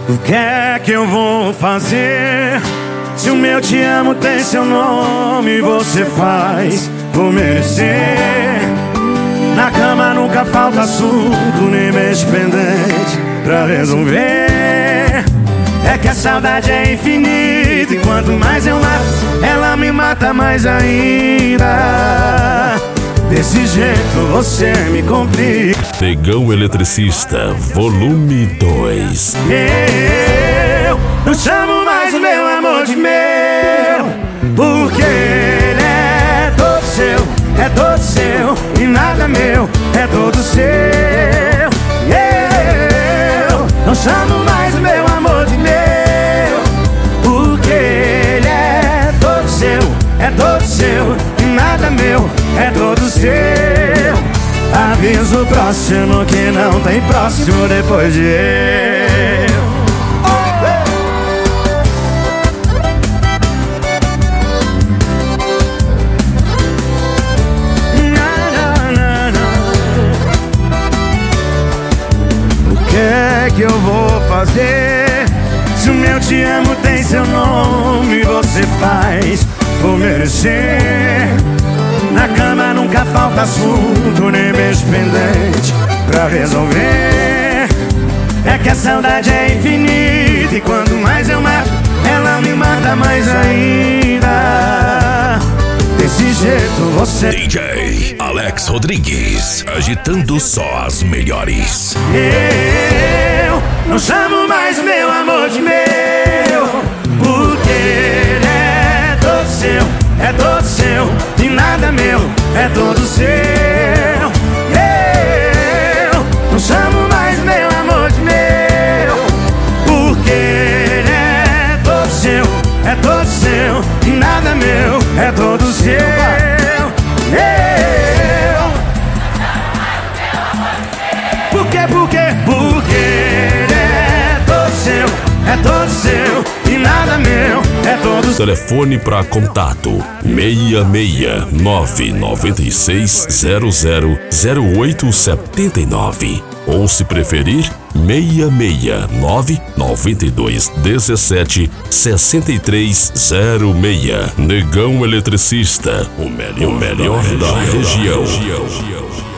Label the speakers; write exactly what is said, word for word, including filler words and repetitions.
Speaker 1: O que é que eu vou fazer? Se o meu te amo tem seu nome, você faz por merecer. Na cama nunca falta assunto, nem beijo pendente pra resolver. É que a saudade é infinita e quanto mais eu mato, ela me mata mais ainda. Desse jeito você me complica.
Speaker 2: Negão Eletricista, volume dois.
Speaker 1: Eu não chamo mais o meu amor de meu, porque ele é todo seu, é todo seu, e nada meu, é todo seu. Eu não chamo mais o meu amor de meu, porque ele é todo seu, é todo seu, e nada meu, é todo seu. Aviso próximo que não tem próximo depois de eu. O que é que eu vou fazer? Se o meu te amo tem seu nome, você faz por merecer. Na cama nunca falta assunto, nem beijo pendente pra resolver. É que a saudade é infinita e quanto mais eu mato, ela me mata mais ainda. Desse jeito você...
Speaker 2: D J Alex Rodrigues, agitando só as melhores.
Speaker 1: Eu não chamo mais meu amor de meu, porque ele é todo seu, é todo seu, e nada meu, é todo seu. Eu não chamo mais meu amor de meu, porque ele é todo seu, é todo seu, e nada meu, é todo seu. Eu Por quê, por quê? Porque ele é todo seu, é todo seu, e nada meu, é todo seu.
Speaker 2: Telefone para contato seis seis nove nove seis zero zero zero oito sete nove, ou se preferir seis seis nove nove dois um sete seis três zero seis. Negão Eletricista, o melhor, o melhor da, da região. região.